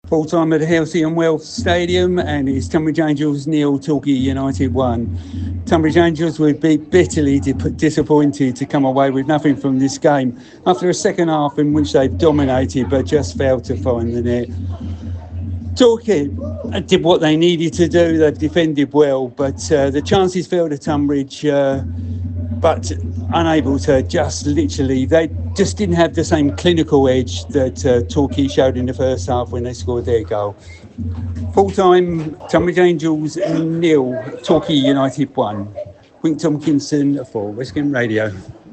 Full time at the Healthy and Wealth Stadium, and it's Tunbridge Angels 0, Torquay United 1. Tunbridge Angels would be bitterly disappointed to come away with nothing from this game after a second half in which they've dominated but just failed to find the net. Torquay did what they needed to do. They've defended well, but the chances fell to Tunbridge, but unable to they just didn't have the same clinical edge that Torquay showed in the first half when they scored their goal. Full time, Tunbridge Angels 0, Torquay United 1. Wink Tompkinson for West Kent Radio.